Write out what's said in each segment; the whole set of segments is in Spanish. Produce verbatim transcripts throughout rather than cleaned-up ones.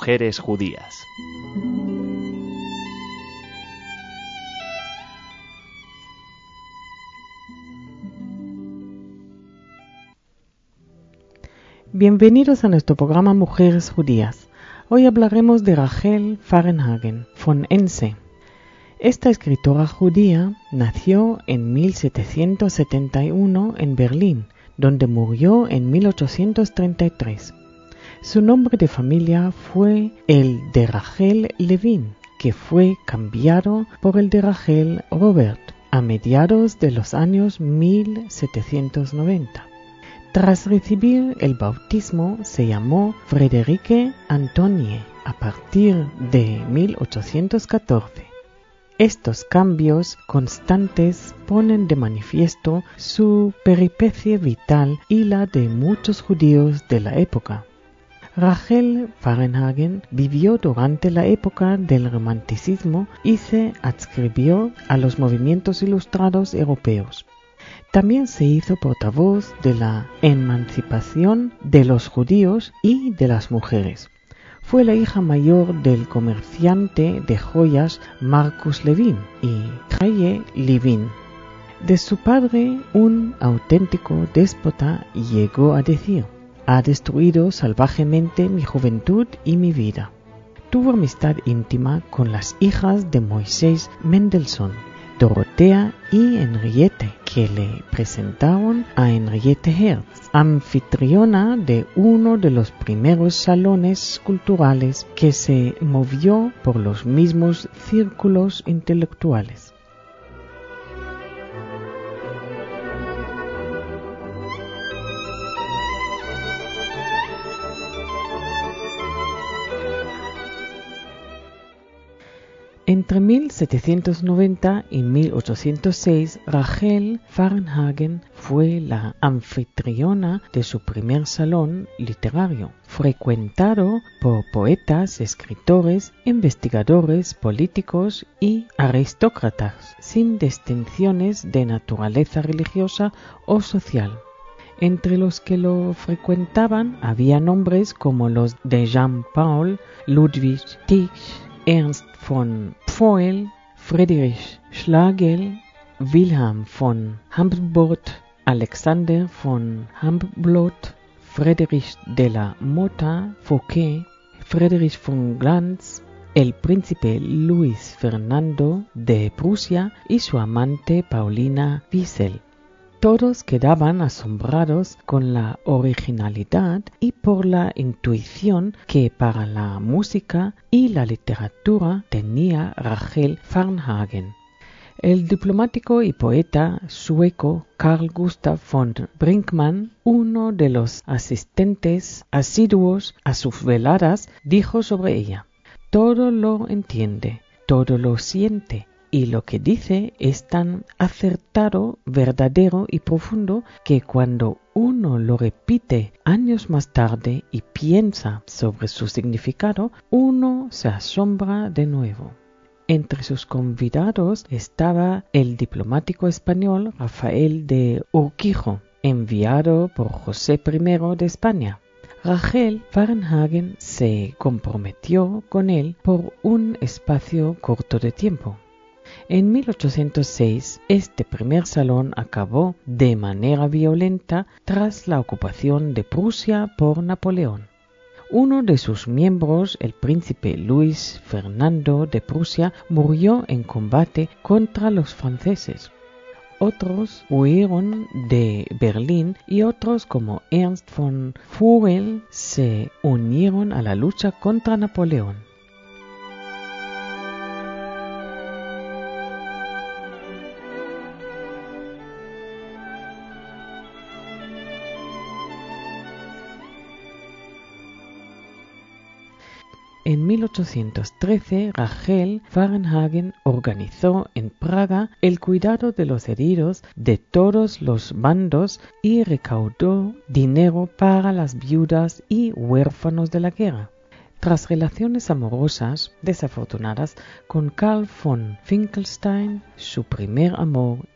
mujeres judías. Bienvenidos a nuestro programa Mujeres Judías. Hoy hablaremos de Rachel Varnhagen von Ense. Esta escritora judía nació en mil setecientos setenta y uno en Berlín, donde murió en mil ochocientos treinta y tres. Su nombre de familia fue el de Rachel Levin, que fue cambiado por el de Rachel Robert a mediados de los años mil setecientos noventa. Tras recibir el bautismo, se llamó Friederike Antonie a partir de mil ochocientos catorce. Estos cambios constantes ponen de manifiesto su peripecia vital y la de muchos judíos de la época. Rachel Varnhagen vivió durante la época del romanticismo y se adscribió a los movimientos ilustrados europeos. También se hizo portavoz de la emancipación de los judíos y de las mujeres. Fue la hija mayor del comerciante de joyas Marcus Levin y Chaye Levin. De su padre, un auténtico déspota, llegó a decir: «Ha destruido salvajemente mi juventud y mi vida». Tuvo amistad íntima con las hijas de Moisés Mendelssohn, Dorothea y Henriette, que le presentaron a Henriette Herz, anfitriona de uno de los primeros salones culturales que se movió por los mismos círculos intelectuales. Entre mil setecientos noventa y mil ochocientos seis, Rachel Varnhagen fue la anfitriona de su primer salón literario, frecuentado por poetas, escritores, investigadores, políticos y aristócratas, sin distinciones de naturaleza religiosa o social. Entre los que lo frecuentaban había nombres como los de Jean-Paul, Ludwig Tieck, Ernst von Pfoel, Friedrich Schlegel, Wilhelm von Humboldt, Alexander von Humboldt, Friedrich de la Mota Fouquet, Friedrich von Glanz, el príncipe Luis Fernando de Prusia y su amante Paulina Wiesel. Todos quedaban asombrados con la originalidad y por la intuición que para la música y la literatura tenía Rachel Varnhagen. El diplomático y poeta sueco Carl Gustaf von Brinkmann, uno de los asistentes asiduos a sus veladas, dijo sobre ella: «Todo lo entiende, todo lo siente, y lo que dice es tan acertado, verdadero y profundo que cuando uno lo repite años más tarde y piensa sobre su significado, uno se asombra de nuevo». Entre sus convidados estaba el diplomático español Rafael de Urquijo, enviado por José primero de España. Rachel Varnhagen se comprometió con él por un espacio corto de tiempo. En mil ochocientos seis, este primer salón acabó de manera violenta tras la ocupación de Prusia por Napoleón. Uno de sus miembros, el príncipe Luis Fernando de Prusia, murió en combate contra los franceses. Otros huyeron de Berlín y otros, como Ernst von Pfoel, se unieron a la lucha contra Napoleón. En mil ochocientos trece, Rachel Varnhagen organizó en Praga el cuidado de los heridos de todos los bandos y recaudó dinero para las viudas y huérfanos de la guerra. Tras relaciones amorosas desafortunadas con Karl von Finkelstein, su primer amor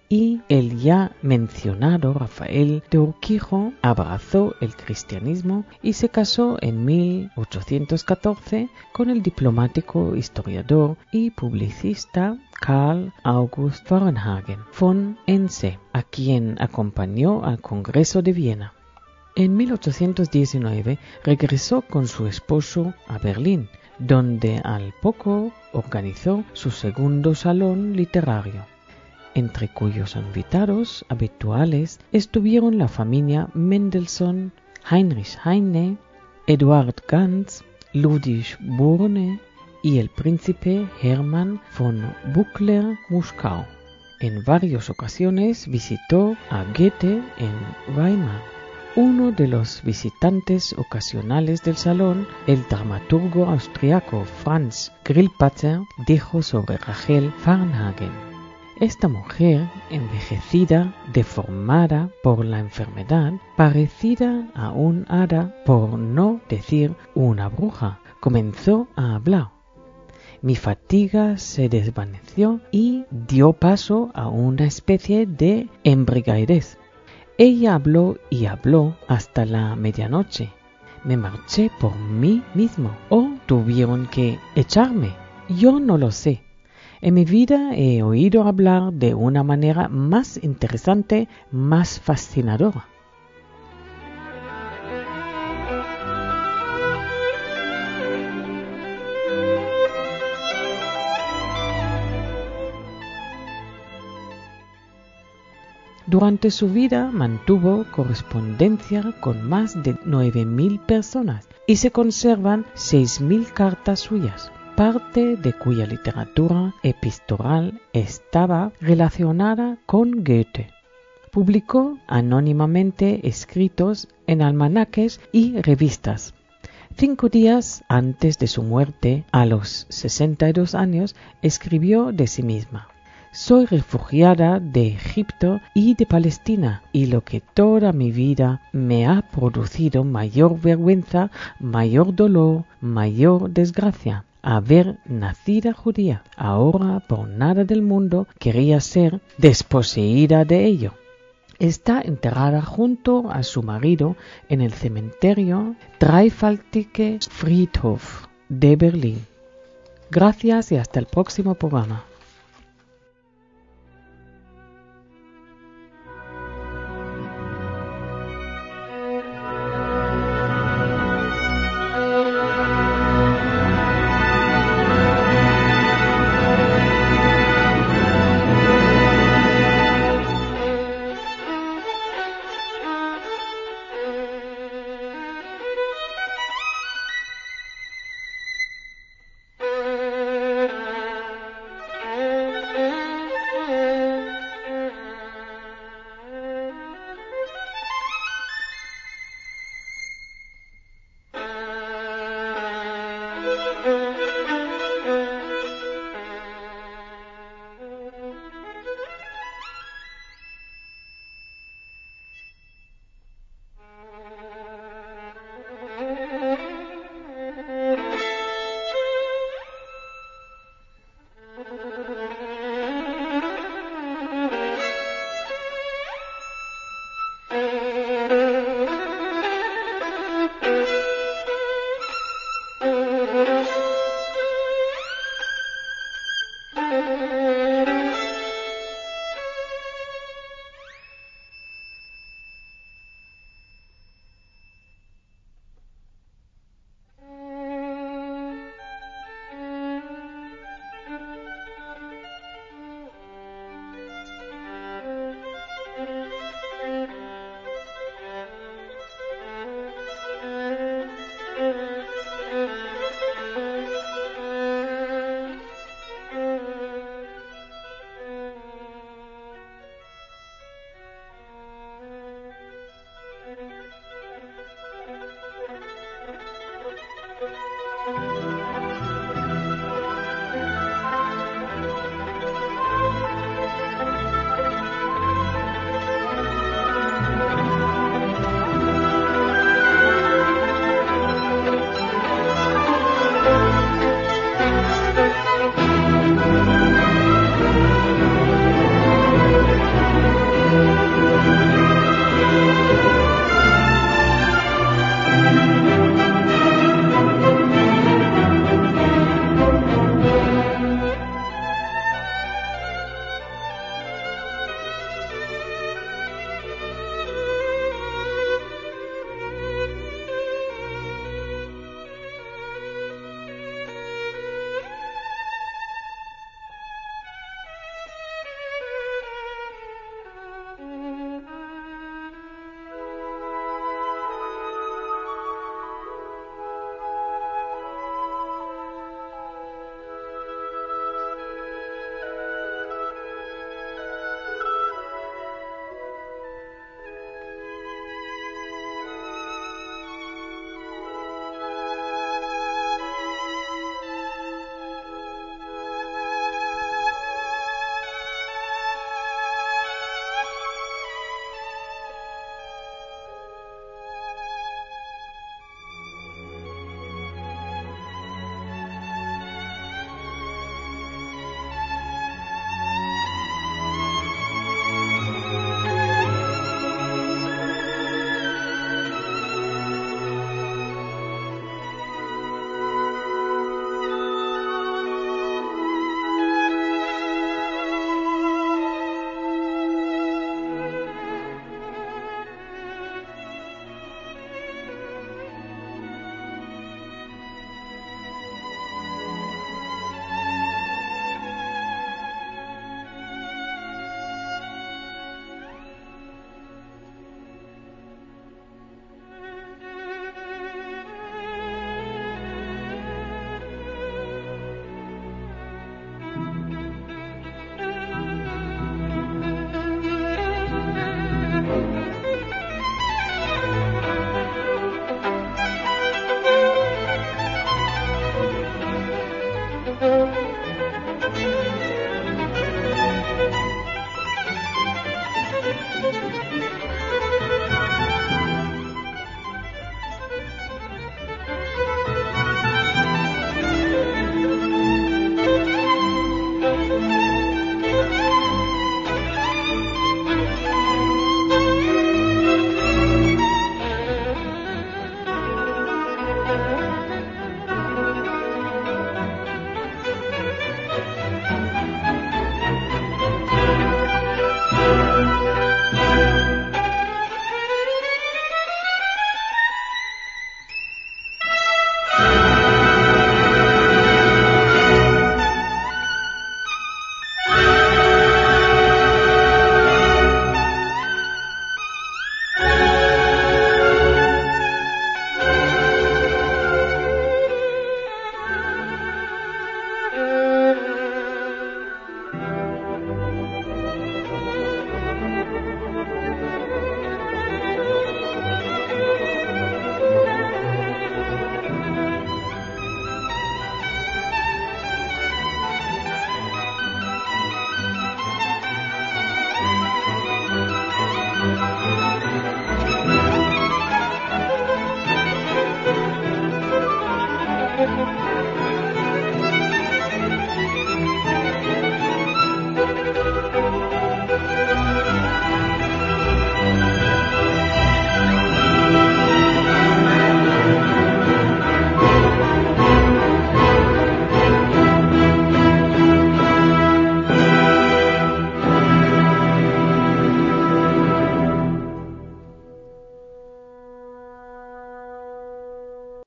y el ya mencionado Rafael de Urquijo abrazó el cristianismo y se casó en mil ochocientos catorce con el diplomático, historiador y publicista Karl August Varnhagen von Ense, a quien acompañó al Congreso de Viena. En mil ochocientos diecinueve regresó con su esposo a Berlín, donde al poco organizó su segundo salón literario, entre cuyos invitados habituales estuvieron la familia Mendelssohn, Heinrich Heine, Eduard Ganz, Ludwig Burne y el príncipe Hermann von Buckler-Muskau. En varias ocasiones visitó a Goethe en Weimar. Uno de los visitantes ocasionales del salón, el dramaturgo austriaco Franz Grillparzer, dijo sobre Rachel Varnhagen: esta mujer, envejecida, deformada por la enfermedad, parecida a un hada, por no decir una bruja, comenzó a hablar. Mi fatiga se desvaneció y dio paso a una especie de embriaguez. Ella habló y habló hasta la medianoche. Me marché por mí mismo, o tuvieron que echarme. Yo no lo sé. En mi vida he oído hablar de una manera más interesante, más fascinadora. Durante su vida mantuvo correspondencia con más de nueve mil personas y se conservan seis mil cartas suyas, parte de cuya literatura epistolar estaba relacionada con Goethe. Publicó anónimamente escritos en almanaques y revistas. Cinco días antes de su muerte, a los sesenta y dos años, escribió de sí misma: soy refugiada de Egipto y de Palestina, y lo que toda mi vida me ha producido mayor vergüenza, mayor dolor, mayor desgracia, haber nacido judía. Ahora por nada del mundo quería ser desposeída de ello. Está enterrada junto a su marido en el cementerio Dreifaltige Friedhof de Berlín. Gracias y hasta el próximo programa.